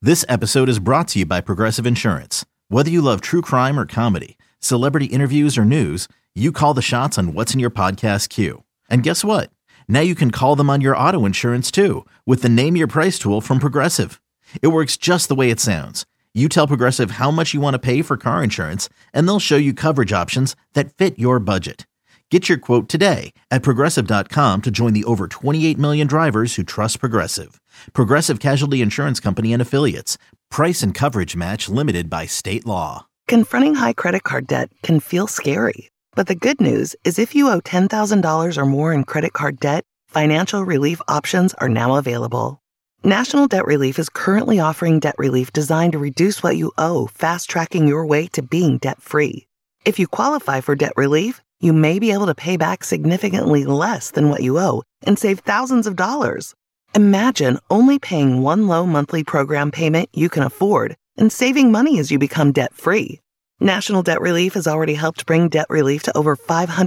This episode is brought to you by Progressive Insurance. Whether you love true crime or comedy, celebrity interviews or news, you call the shots on what's in your podcast queue. And guess what? Now you can call them on your auto insurance too with the Name Your Price tool from Progressive. It works just the way it sounds. You tell Progressive how much you want to pay for car insurance, and they'll show you coverage options that fit your budget. Get your quote today at Progressive.com to join the over 28 million drivers who trust Progressive. Progressive Casualty Insurance Company and Affiliates. Price and coverage match limited by state law. Confronting high credit card debt can feel scary. But the good news is if you owe $10,000 or more in credit card debt, financial relief options are now available. National Debt Relief is currently offering debt relief designed to reduce what you owe, fast-tracking your way to being debt-free. If you qualify for debt relief, you may be able to pay back significantly less than what you owe and save thousands of dollars. Imagine only paying one low monthly program payment you can afford and saving money as you become debt-free. National Debt Relief has already helped bring debt relief to over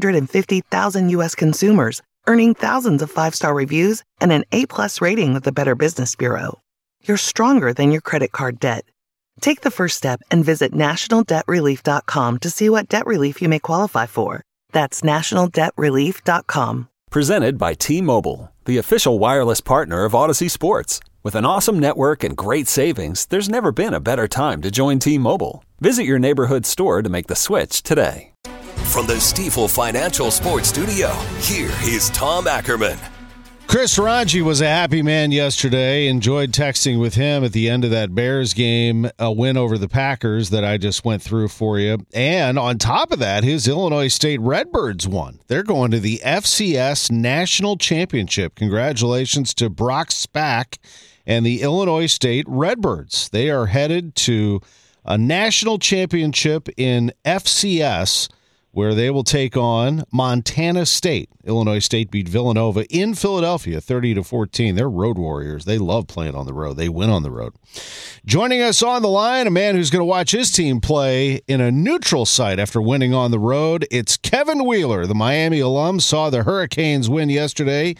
550,000 U.S. consumers, earning thousands of five-star reviews and an A-plus rating with the Better Business Bureau. You're stronger than your credit card debt. Take the first step and visit nationaldebtrelief.com to see what debt relief you may qualify for. That's nationaldebtrelief.com. Presented by T-Mobile, the official wireless partner of Odyssey Sports. With an awesome network and great savings, there's never been a better time to join T-Mobile. Visit your neighborhood store to make the switch today. From the Stifel Financial Sports Studio, here is Tom Ackerman. Chris Ranji was a happy man yesterday. Enjoyed texting with him at the end of that Bears game, a win over the Packers that I just went through for you. And on top of that, his Illinois State Redbirds won. They're going to the FCS National Championship. Congratulations to Brock Spack and the Illinois State Redbirds. They are headed to a national championship in FCS, where they will take on Montana State. Illinois State beat Villanova in Philadelphia 30-14. They're road warriors. They love playing on the road. They win on the road. Joining us on the line, a man who's going to watch his team play in a neutral site after winning on the road. It's Kevin Wheeler, the Miami alum, saw the Hurricanes win yesterday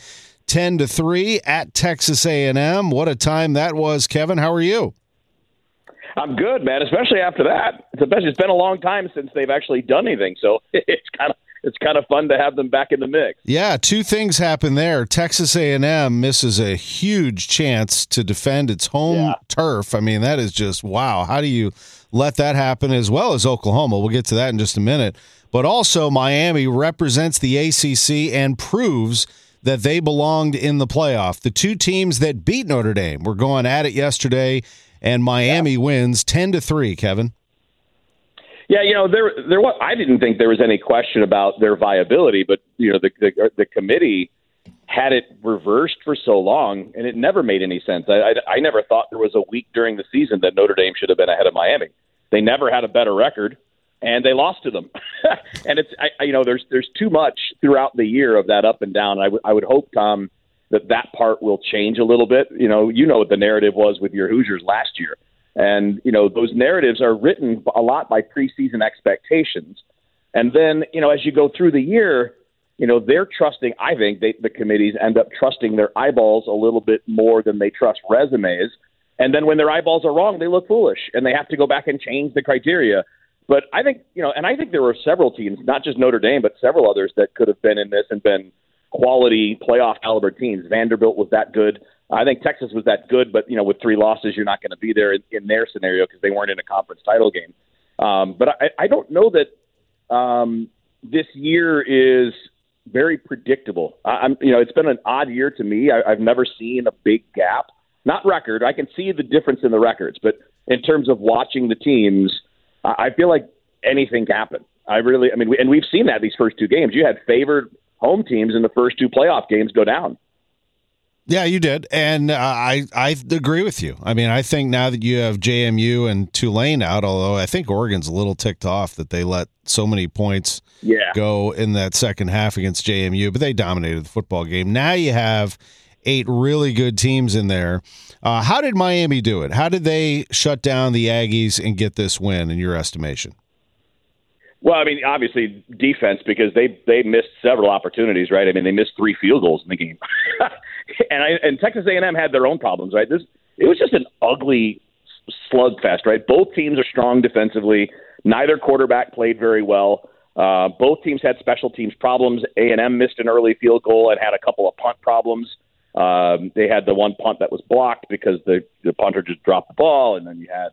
10-3 at Texas A&M. What a time that was, Kevin. How are you? I'm good, man, especially after that. It's been a long time since they've actually done anything, so it's kind of fun to have them back in the mix. Yeah, two things happen there. Texas A&M misses a huge chance to defend its home turf. I mean, that is just, wow. How do you let that happen, as well as Oklahoma? We'll get to that in just a minute. But also, Miami represents the ACC and proves that they belonged in the playoff. The two teams that beat Notre Dame were going at it yesterday, and Miami wins 10-3, Kevin. Yeah, there was. I didn't think there was any question about their viability, but the committee had it reversed for so long, and it never made any sense. I never thought there was a week during the season that Notre Dame should have been ahead of Miami. They never had a better record, and they lost to them. And there's too much throughout the year of that up and down. I would hope, Tom, that part will change a little bit. You know what the narrative was with your Hoosiers last year. And, those narratives are written a lot by preseason expectations. And then, as you go through the year, they're trusting, I think the committees end up trusting their eyeballs a little bit more than they trust resumes. And then when their eyeballs are wrong, they look foolish and they have to go back and change the criteria. But I think, and I think there were several teams, not just Notre Dame, but several others that could have been in this and been quality playoff caliber teams. Vanderbilt was that good. I think Texas was that good, but with 3 losses, you're not going to be there in their scenario because they weren't in a conference title game. But I don't know that this year is very predictable. It's been an odd year to me. I've never seen a big gap. Not record. I can see the difference in the records, but in terms of watching the teams, I feel like anything can happen. And we've seen that these first 2 games. You had favored home teams in the first 2 playoff games go down. Yeah, you did, and I agree with you. I mean, I think now that you have JMU and Tulane out, although I think Oregon's a little ticked off that they let so many points go in that second half against JMU, but they dominated the football game. Now you have 8 really good teams in there. How did Miami do it? How did they shut down the Aggies and get this win, in your estimation? Well, I mean, obviously defense, because they missed several opportunities, right? I mean, they missed 3 field goals in the game. And Texas A&M had their own problems, right? It was just an ugly slugfest, right? Both teams are strong defensively. Neither quarterback played very well. Both teams had special teams problems. A&M missed an early field goal and had a couple of punt problems. They had the one punt that was blocked because the punter just dropped the ball, and then you had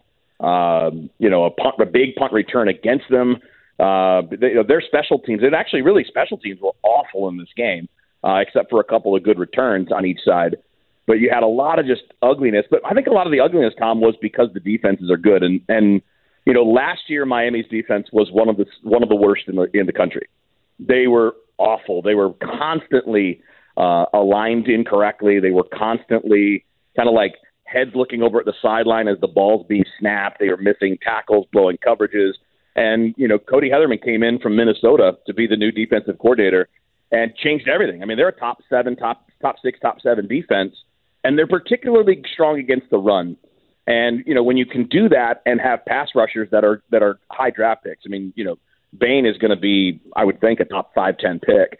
a big punt return against them. Their special teams, and actually really special teams, were awful in this game, except for a couple of good returns on each side. But you had a lot of just ugliness. But I think a lot of the ugliness, Tom, was because the defenses are good. And last year Miami's defense was one of the worst in the country. They were awful. They were constantly aligned incorrectly. They were constantly kind of like heads looking over at the sideline as the ball's being snapped. They were missing tackles, blowing coverages. And, Cody Heatherman came in from Minnesota to be the new defensive coordinator and changed everything. I mean, they're a top 6, top 7 defense, and they're particularly strong against the run. And, when you can do that and have pass rushers that are high draft picks, I mean, Bain is going to be, I would think, a top 5-10 pick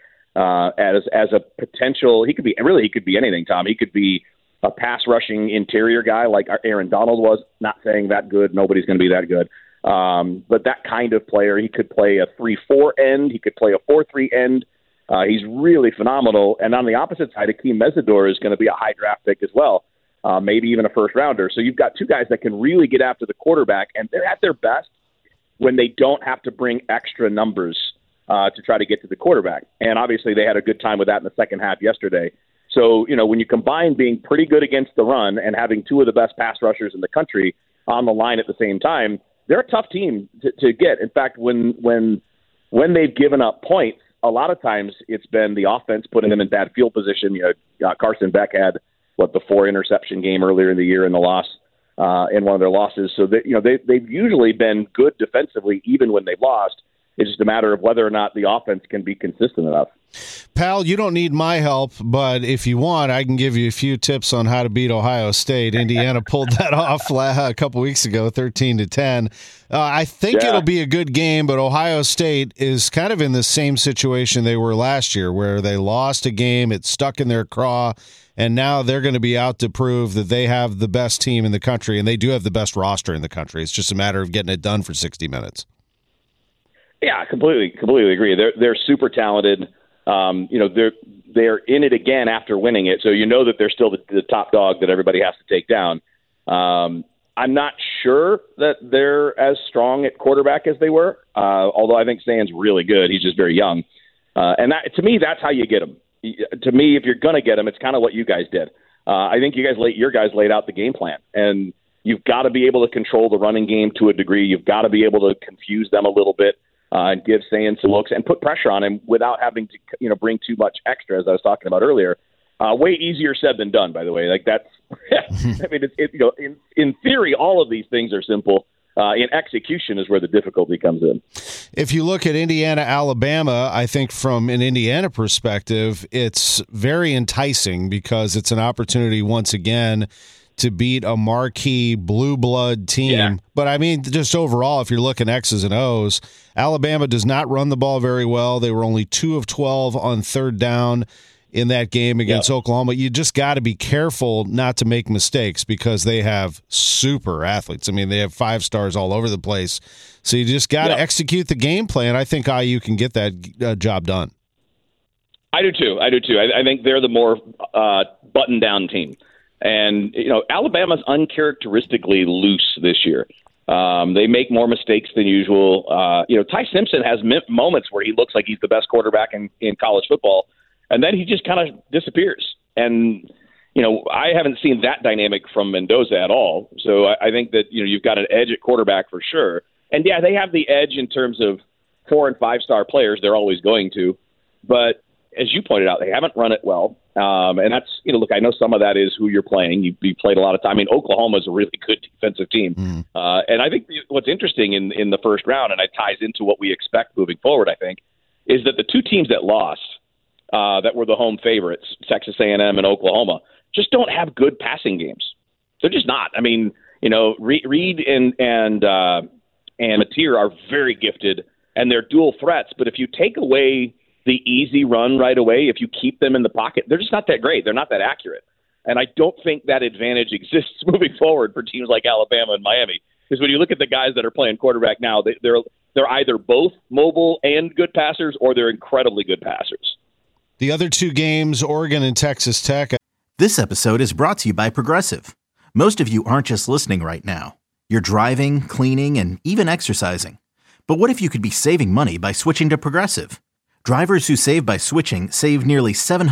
as a potential. He could be anything, Tom. He could be a pass rushing interior guy like Aaron Donald was. Not saying that good. Nobody's going to be that good. But that kind of player. He could play a 3-4 end. He could play a 4-3 end. He's really phenomenal. And on the opposite side, Akeem Mesidor is going to be a high draft pick as well, maybe even a first rounder. So you've got two guys that can really get after the quarterback, and they're at their best when they don't have to bring extra numbers to try to get to the quarterback. And obviously they had a good time with that in the second half yesterday. So, when you combine being pretty good against the run and having two of the best pass rushers in the country on the line at the same time, they're a tough team to get. In fact, when they've given up points, a lot of times it's been the offense putting them in bad field position. Carson Beck had the 4-interception game earlier in the year in the loss in one of their losses. So they've usually been good defensively even when they've lost. It's just a matter of whether or not the offense can be consistent enough. Pal, you don't need my help, but if you want, I can give you a few tips on how to beat Ohio State. Indiana pulled that off a couple weeks ago, 13-10. I think it'll be a good game, but Ohio State is kind of in the same situation they were last year, where they lost a game, it stuck in their craw, and now they're going to be out to prove that they have the best team in the country, and they do have the best roster in the country. It's just a matter of getting it done for 60 minutes. Yeah, completely agree. They're super talented. They're in it again after winning it, so that they're still the top dog that everybody has to take down. I'm not sure that they're as strong at quarterback as they were, although I think Stan's really good. He's just very young, and to me, that's how you get them. To me, if you're going to get them, it's kind of what you guys did. I think your guys laid out the game plan, and you've got to be able to control the running game to a degree. You've got to be able to confuse them a little bit. And give Sand some looks and put pressure on him without having to, bring too much extra, as I was talking about earlier. Way easier said than done, by the way. Like that's, I mean, in theory, all of these things are simple. In execution is where the difficulty comes in. If you look at Indiana, Alabama, I think from an Indiana perspective, it's very enticing because it's an opportunity once again to beat a marquee blue blood team. Yeah. But I mean, just overall, if you're looking X's and O's, Alabama does not run the ball very well. They were only 2 of 12 on third down in that game against Oklahoma. You just got to be careful not to make mistakes because they have super athletes. I mean, they have 5 stars all over the place. So you just got to execute the game plan. I think IU can get that job done. I do too. I think they're the more button-down team. And, Alabama's uncharacteristically loose this year. They make more mistakes than usual. Ty Simpson has moments where he looks like he's the best quarterback in college football, and then he just kind of disappears. And, I haven't seen that dynamic from Mendoza at all. So I think that, you've got an edge at quarterback for sure. And, they have the edge in terms of 4- and 5-star players. They're always going to. But as you pointed out, they haven't run it well. And that's, look, I know some of that is who you're playing. You played a lot of time. I mean, Oklahoma is a really good defensive team. And I think what's interesting in the first round, and it ties into what we expect moving forward, I think, is that the two teams that lost, that were the home favorites, Texas A&M and Oklahoma, just don't have good passing games. They're just not. I mean, Reed and Mateer are very gifted, and they're dual threats. But if you take away the easy run right away, if you keep them in the pocket, they're just not that great. They're not that accurate. And I don't think that advantage exists moving forward for teams like Alabama and Miami. Because when you look at the guys that are playing quarterback now, they're either both mobile and good passers, or they're incredibly good passers. The other two games, Oregon and Texas Tech. This episode is brought to you by Progressive. Most of you aren't just listening right now. You're driving, cleaning, and even exercising. But what if you could be saving money by switching to Progressive? Drivers who save by switching save nearly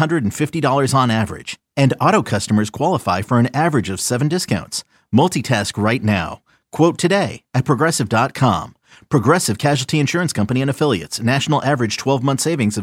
$750 on average. And auto customers qualify for an average of 7 discounts. Multitask right now. Quote today at Progressive.com. Progressive Casualty Insurance Company and Affiliates. National average 12-month savings of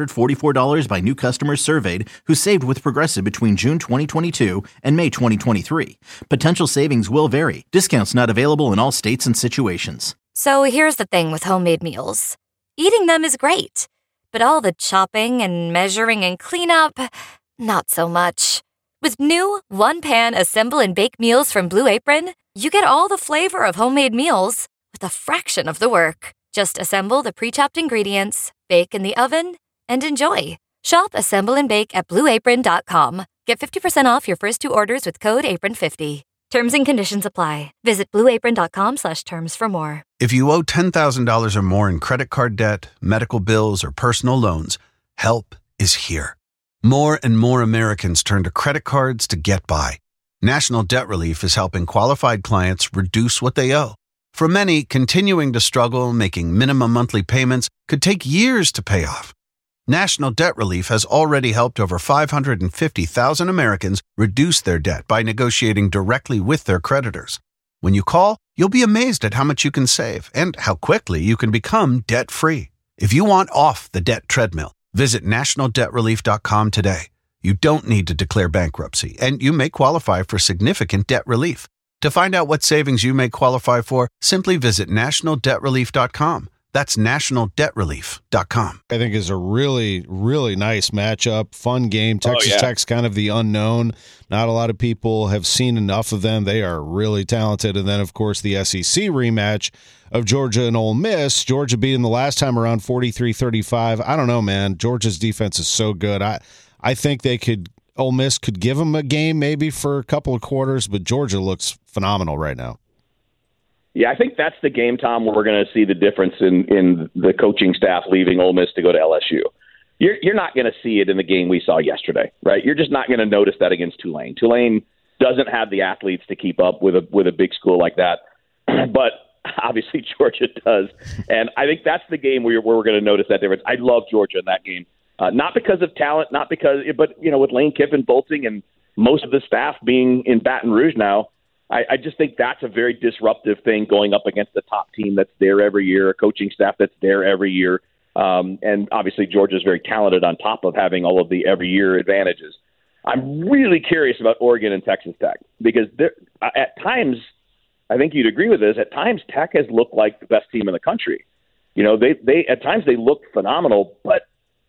$744 by new customers surveyed who saved with Progressive between June 2022 and May 2023. Potential savings will vary. Discounts not available in all states and situations. So here's the thing with homemade meals. Eating them is great, but all the chopping and measuring and cleanup, not so much. With new one-pan assemble and bake meals from Blue Apron, you get all the flavor of homemade meals with a fraction of the work. Just assemble the pre-chopped ingredients, bake in the oven, and enjoy. Shop Assemble and Bake at BlueApron.com. Get 50% off your first 2 orders with code APRON50. Terms and conditions apply. Visit BlueApron.com/terms for more. If you owe $10,000 or more in credit card debt, medical bills, or personal loans, help is here. More and more Americans turn to credit cards to get by. National Debt Relief is helping qualified clients reduce what they owe. For many, continuing to struggle making minimum monthly payments could take years to pay off. National Debt Relief has already helped over 550,000 Americans reduce their debt by negotiating directly with their creditors. When you call, you'll be amazed at how much you can save and how quickly you can become debt-free. If you want off the debt treadmill, visit nationaldebtrelief.com today. You don't need to declare bankruptcy, and you may qualify for significant debt relief. To find out what savings you may qualify for, simply visit nationaldebtrelief.com. That's nationaldebtrelief.com. I think is a really, really nice matchup. Fun game. Texas Tech's kind of the unknown. Not a lot of people have seen enough of them. They are really talented. And then, of course, the SEC rematch of Georgia and Ole Miss. Georgia beat them the last time around 43-35. I don't know, man. Georgia's defense is so good. I think Ole Miss could give them a game maybe for a couple of quarters, but Georgia looks phenomenal right now. Yeah, I think that's the game, Tom, where we're going to see the difference in the coaching staff leaving Ole Miss to go to LSU. You're not going to see it in the game we saw yesterday, right? You're just not going to notice that against Tulane. Tulane doesn't have the athletes to keep up with a big school like that, but obviously Georgia does. And I think that's the game where we're going to notice that difference. I love Georgia in that game, not because of talent, but with Lane Kiffin bolting and most of the staff being in Baton Rouge now. I just think that's a very disruptive thing going up against the top team that's there every year, a coaching staff that's there every year. And obviously Georgia's very talented on top of having all of the every year advantages. I'm really curious about Oregon and Texas Tech because at times, I think you'd agree with this, at times Tech has looked like the best team in the country. They at times they look phenomenal, but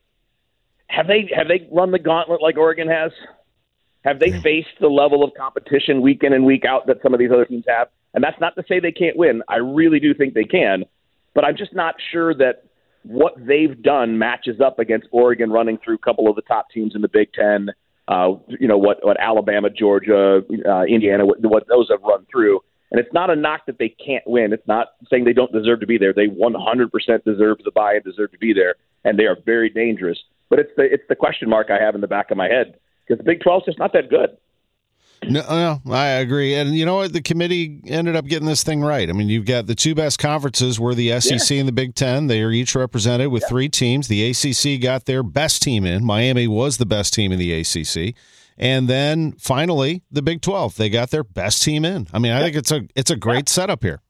have they run the gauntlet like Oregon has? Have they faced the level of competition week in and week out that some of these other teams have? And that's not to say they can't win. I really do think they can. But I'm just not sure that what they've done matches up against Oregon running through a couple of the top teams in the Big Ten, what Alabama, Georgia, Indiana, what those have run through. And it's not a knock that they can't win. It's not saying they don't deserve to be there. They 100% deserve the bye and deserve to be there, and they are very dangerous. But it's the question mark I have in the back of my head. Because the Big 12 is just not that good. No, I agree. And you know what? The committee ended up getting this thing right. I mean, you've got the two best conferences were the SEC and the Big Ten. They are each represented with 3 teams. The ACC got their best team in. Miami was the best team in the ACC. And then finally, the Big 12. They got their best team in. I mean, I think it's a great setup here.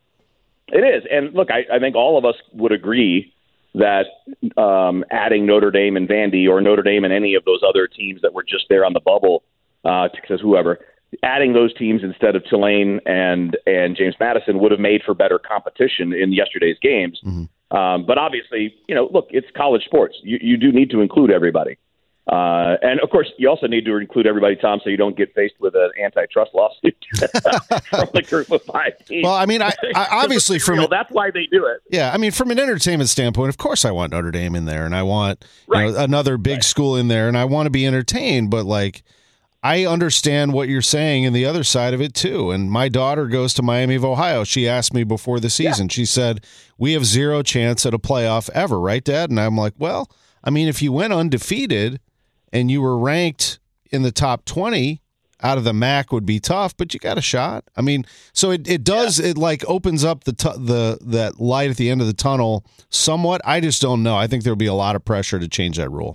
It is. And look, I think all of us would agree that adding Notre Dame and Vandy or Notre Dame and any of those other teams that were just there on the bubble, Texas, whoever, adding those teams instead of Tulane and James Madison would have made for better competition in yesterday's games. Mm-hmm. But obviously, look, it's college sports. You do need to include everybody. And, of course, you also need to include everybody, Tom, so you don't get faced with an antitrust lawsuit from the group of 5 teams. Well, I mean, I obviously that's why they do it. Yeah, I mean, from an entertainment standpoint, of course I want Notre Dame in there, and I want another big school in there, and I want to be entertained. But, I understand what you're saying and the other side of it too. And my daughter goes to Miami of Ohio. She asked me before the season, She said, we have zero chance at a playoff ever, right, Dad? And I'm like, well, I mean, if you went undefeated and you were ranked in the top 20 out of the MAC would be tough, but you got a shot. I mean, so it does, it like opens up that light at the end of the tunnel somewhat. I just don't know. I think there'll be a lot of pressure to change that rule.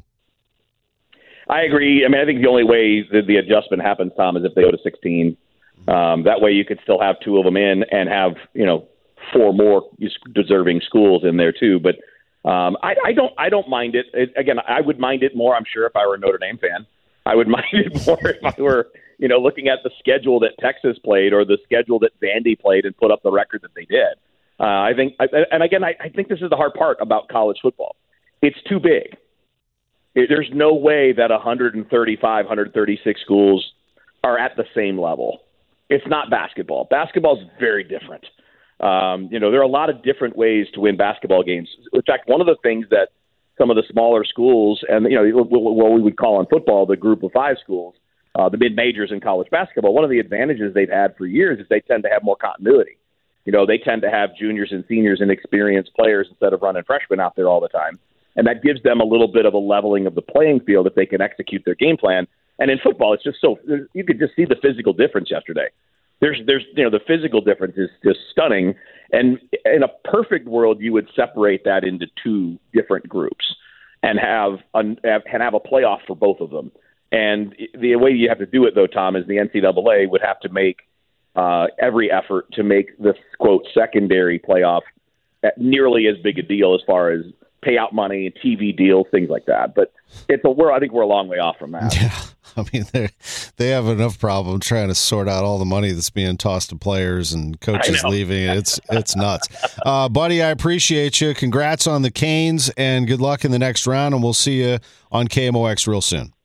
I agree. I mean, I think the only way that the adjustment happens, Tom, is if they go to 16. That way you could still have 2 of them in and have, 4 more deserving schools in there too. But I don't mind it. Again, I would mind it more, I'm sure, if I were a Notre Dame fan. I would mind it more if I were, looking at the schedule that Texas played or the schedule that Vandy played and put up the record that they did. I think this is the hard part about college football. It's too big. There's no way that 135, 136 schools are at the same level. It's not basketball. Basketball is very different. There are a lot of different ways to win basketball games. In fact, one of the things that some of the smaller schools and, what we would call in football the group of 5 schools, the mid-majors in college basketball, one of the advantages they've had for years is they tend to have more continuity. They tend to have juniors and seniors and experienced players instead of running freshmen out there all the time. And that gives them a little bit of a leveling of the playing field if they can execute their game plan. And in football, it's just you could just see the physical difference yesterday. There's the physical difference is just stunning. And in a perfect world, you would separate that into 2 different groups and have a playoff for both of them. And the way you have to do it, though, Tom, is the NCAA would have to make every effort to make this, quote, secondary playoff nearly as big a deal as far as payout money, TV deals, things like that. But I think we're a long way off from that. Yeah, I mean, they have enough problem trying to sort out all the money that's being tossed to players and coaches leaving. It's nuts. Buddy, I appreciate you. Congrats on the Canes, and good luck in the next round, and we'll see you on KMOX real soon.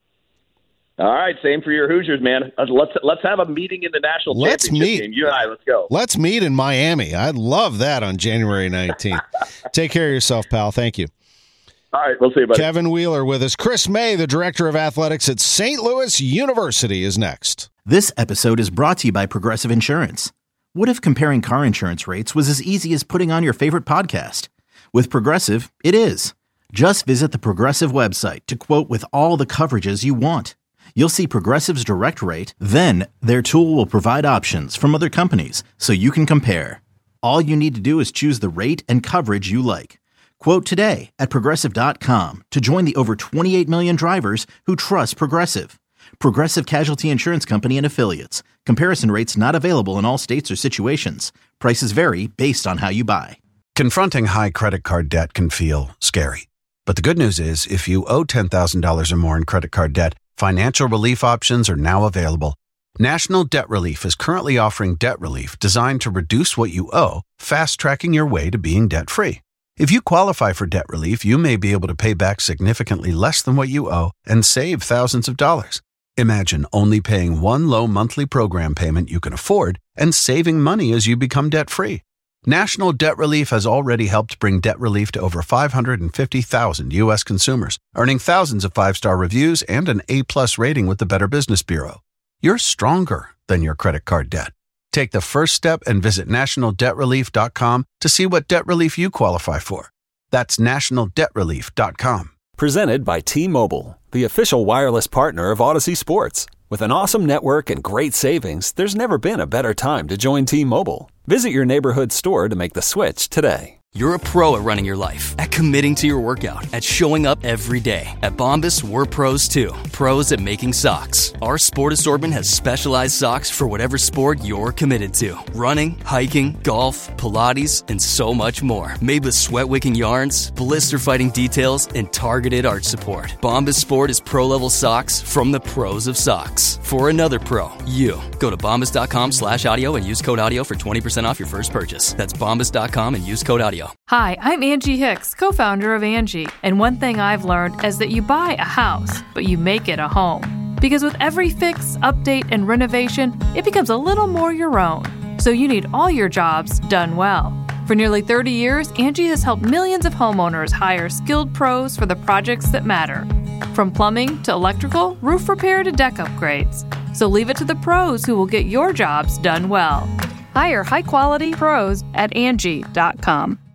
All right, same for your Hoosiers, man. Let's have a meeting in the national championship game. You and I, let's go. Let's meet in Miami. I'd love that on January 19th. Take care of yourself, pal. Thank you. All right, we'll see you, buddy. Kevin Wheeler with us. Chris May, the director of athletics at St. Louis University, is next. This episode is brought to you by Progressive Insurance. What if comparing car insurance rates was as easy as putting on your favorite podcast? With Progressive, it is. Just visit the Progressive website to quote with all the coverages you want. You'll see Progressive's direct rate, then their tool will provide options from other companies so you can compare. All you need to do is choose the rate and coverage you like. Quote today at Progressive.com to join the over 28 million drivers who trust Progressive. Progressive Casualty Insurance Company and Affiliates. Comparison rates not available in all states or situations. Prices vary based on how you buy. Confronting high credit card debt can feel scary. But the good news is, if you owe $10,000 or more in credit card debt, financial relief options are now available. National Debt Relief is currently offering debt relief designed to reduce what you owe, fast-tracking your way to being debt-free. If you qualify for debt relief, you may be able to pay back significantly less than what you owe and save thousands of dollars. Imagine only paying one low monthly program payment you can afford and saving money as you become debt-free. National Debt Relief has already helped bring debt relief to over 550,000 U.S. consumers, earning thousands of 5-star reviews and an A-plus rating with the Better Business Bureau. You're stronger than your credit card debt. Take the first step and visit nationaldebtrelief.com to see what debt relief you qualify for. That's nationaldebtrelief.com. Presented by T-Mobile, the official wireless partner of Odyssey Sports. With an awesome network and great savings, there's never been a better time to join T-Mobile. Visit your neighborhood store to make the switch today. You're a pro at running your life, at committing to your workout, at showing up every day. At Bombas, we're pros too. Pros at making socks. Our sport assortment has specialized socks for whatever sport you're committed to. Running, hiking, golf, Pilates, and so much more. Made with sweat-wicking yarns, blister-fighting details, and targeted arch support. Bombas Sport is pro-level socks from the pros of socks. For another pro, you. Go to bombas.com/audio and use code audio for 20% off your first purchase. That's bombas.com and use code audio. Hi, I'm Angie Hicks, co-founder of Angie, and one thing I've learned is that you buy a house, but you make it a home. Because with every fix, update, and renovation, it becomes a little more your own. So you need all your jobs done well. For nearly 30 years, Angie has helped millions of homeowners hire skilled pros for the projects that matter. From plumbing to electrical, roof repair to deck upgrades. So leave it to the pros who will get your jobs done well. Hire high-quality pros at Angie.com.